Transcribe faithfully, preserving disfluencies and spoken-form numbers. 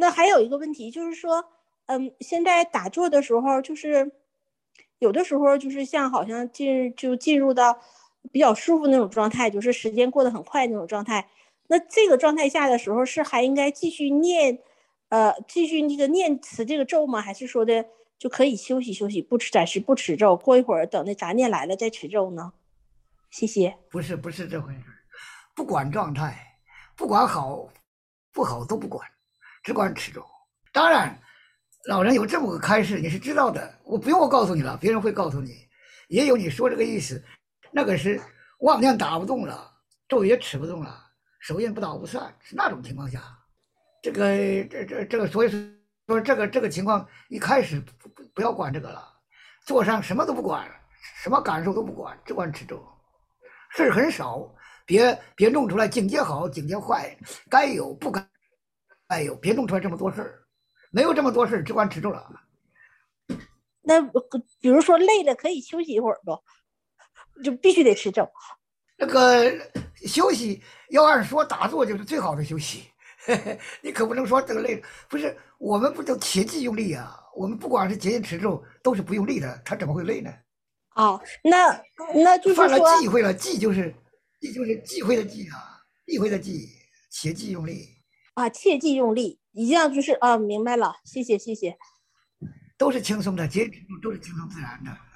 那还有一个问题就是说，嗯，现在打坐的时候，就是有的时候就是像好像进就进入到比较舒服那种状态，就是时间过得很快那种状态。那这个状态下的时候，是还应该继续念，呃，继续那个念词这个咒吗？还是说的就可以休息休息，不持暂时不持咒，过一会儿等那杂念来了再持咒呢？谢谢。 不是不是这回事，不管状态，不管好不好都不管，只管持咒。当然，老人有这么个开示，你是知道的，我不用我告诉你了，别人会告诉你。也有你说这个意思，那个是妄念打不动了，咒也持不动了，手印不倒不散，是那种情况下，这个这这这个，所以说这个这个情况一开始不不不要管这个了，坐上什么都不管，什么感受都不管，只管持咒。事很少，别别弄出来境界好，境界坏，该有不该该有，别弄出来这么多事儿，没有这么多事儿，只管持住了。 那比如说累了可以休息一会儿不？就必须得持咒。 那个休息要按说打坐就是最好的休息，嘿嘿，你可不能说这个累，不是我们不都切忌用力啊？我们不管是节节持咒都是不用力的，他怎么会累呢？ 哦，那那就是犯了说忌讳了，忌就是忌就是忌讳的忌啊，忌讳的忌，切忌用力。 啊，切忌用力，一样就是啊，明白了，谢谢谢谢。 都是轻松的，节制都是轻松自然的。